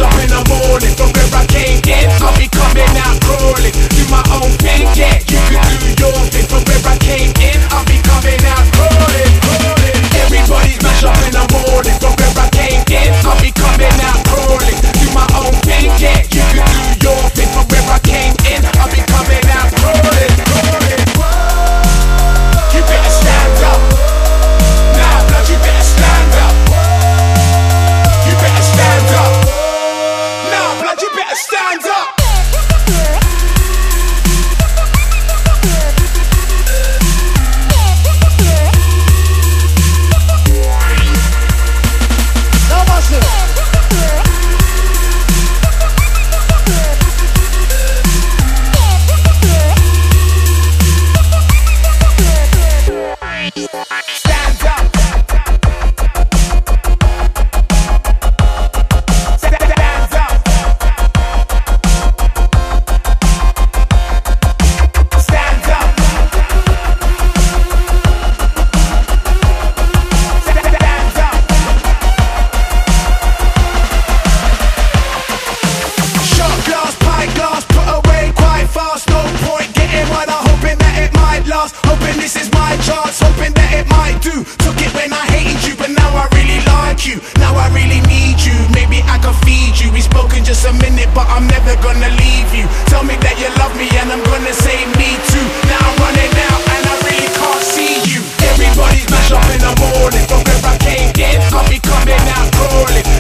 up in the morning. From where I came in, I'll be coming out crawling. Do my own thing, yeah, you can do your thing. From where I came in, I'll be coming out crawling. Everybody smash up in the morning. From where I came in, I'll be coming out crawling. Do my own thing, yeah, you can do your thing. From where I came in, I'll be coming out crawling. You better stand up. Now, blood, you better stand up. You better stand up. Now, blood, you better stand up. Hoping this is my chance, hoping that it might do. Took it when I hated you, but now I really like you. Now I really need you, maybe I can feed you. We spoke in just a minute, but I'm never gonna leave you. Tell me that you love me and I'm gonna say me too. Now I'm running out and I really can't see you. Everybody smash up in the morning. From where I came in, I'll be coming out crawling.